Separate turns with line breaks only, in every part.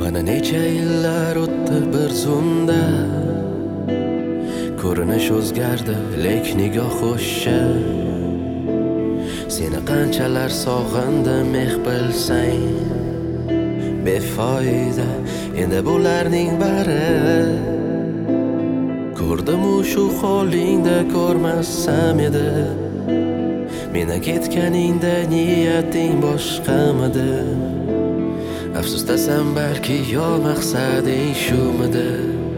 Mana necha yillar o'tdi bir zumda, ko'rinish o'zgardi lek nigoh o'sha. Seni qanchalar sog'indim meh bilsang, befoyda endi bularning bari. Ko'rdim shu holingda ko'rmasam edi, meni ketganingda niyating boshqamidi? Afsusdasan balki yo maqsading shumidi?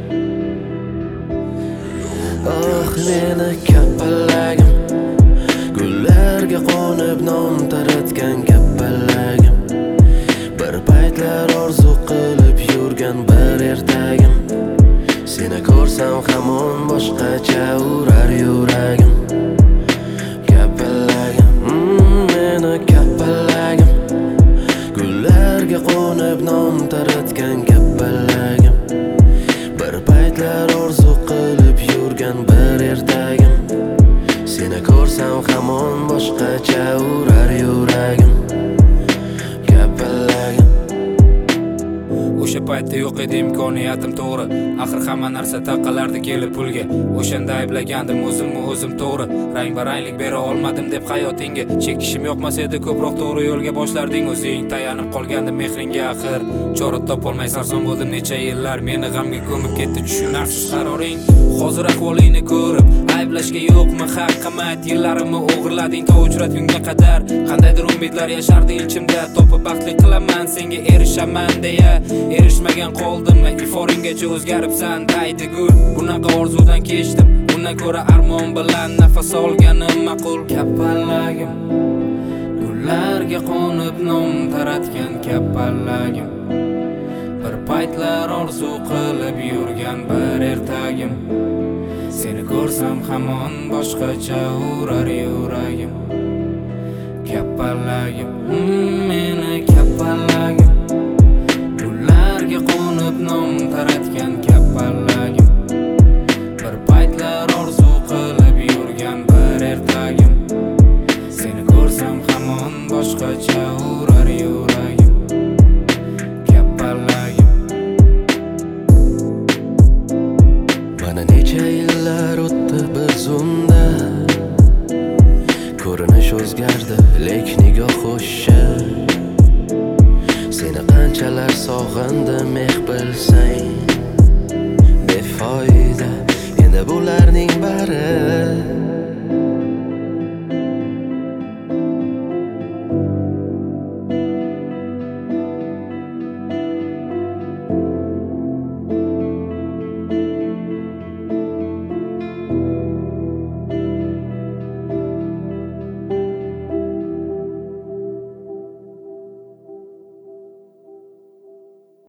Oh meni kapalagim, gullarga qo'nib nom taratgan kapalagim, bir paytlar orzu qilib yurgan bir ertagim. Seni ko'rsam hamon boshqacha urar yuragim. Kapalagim, meni kapalagim, gullarga qo'nib nom taratgan kapalagim, bir paytlar orzu qilib yurgan bir ertagim. Seni ko'rsam hamon boshqacha urar yuragim. Kapalagim.
O'sha paytda yo'q edi imkoniyatim to'g'ri, axir hamma narsa taqalardi kelib pulga. O'shanda ayblagandim o'zim to'g'ri, rang-baranglik bera olmadim deb hayotingga. Chekishim yoqmas edi, ko'proq to'g'ri yo'lga boshlarding o'zing. Tayanib qolgandim mehringga axir, chora topolmay sarson bo'ldim necha yillar. Meni g'amga ko'mib ketdi tushunarsiz qaroring. Hozir ahvolingni ko'rib ayblashga yo'qmi haqqim ayt. Yillarimni o'g'irlading to uchratgunga qadar. Qandaydir umidlar yashardi ichimda, topib baxtli qilaman senga erishaman deya. Erishmagan qoldimmi, iforinggacha o'zgaribsan daydi gul. Bunaqa orzudan kechdim, bundan ko'ra armon bilan nafas olganim ma'qul. Kapalagim, gullarga qo'nib nom taratgan kapalagim, bir paytlar orzu qilib yurgan bir ertagim. Seni ko'rsam hamon boshqacha urar yuragim. Kapalagim, meni kapalagim, gullarga qo'nib nom taratgan kapalagim, bir paytlar orzu qilib yurgan bir ertagim. Seni ko'rsam hamon boshqacha urar yuragim. Kapalagim.
Mana necha yillar o'tdi bir zumda, ko'rinish o'zgardi lek nigoh o'sha. Seni qanchalar sog'indim meh bilsang, befoyda endi bularning bari.